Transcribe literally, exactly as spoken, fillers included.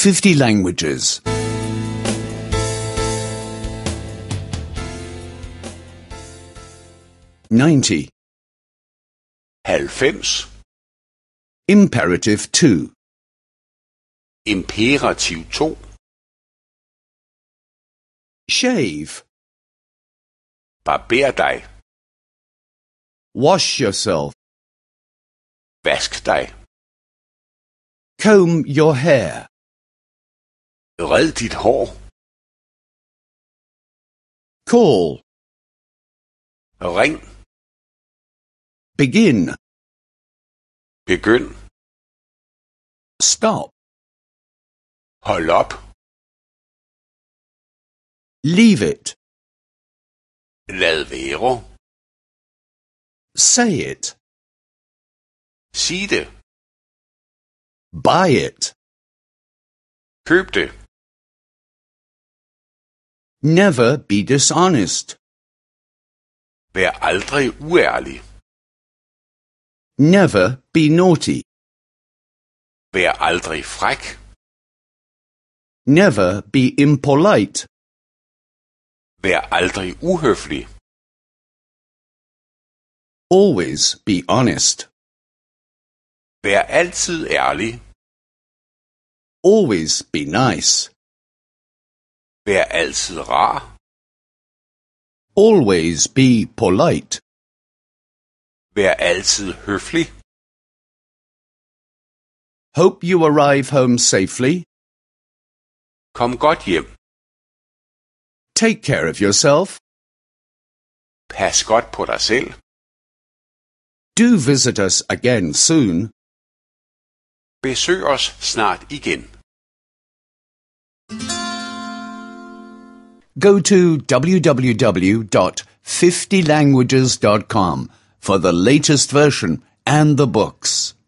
fifty languages. ninety. halvfems. Imperative two. Imperativ to. Shave. Barber dig. Wash yourself. Vask dig. Comb your hair. Red dit hår. Call. Ring. Begin. Begynd. Stop. Hold op. Leave it. Lad være. Say it. Sig det. Buy it. Køb det. Never be dishonest. Vær aldrig uærlig. Never be naughty. Vær aldrig fræk. Never be impolite. Vær aldrig uhøflig. Always be honest. Vær altid ærlig. Always be nice. Vær altid rar. Always be polite. Vær altid høflig. Hope you arrive home safely. Kom godt hjem. Take care of yourself. Pas godt på dig selv. Do visit us again soon. Besøg os snart igen. Go to w w w dot fifty languages dot com for the latest version and the books.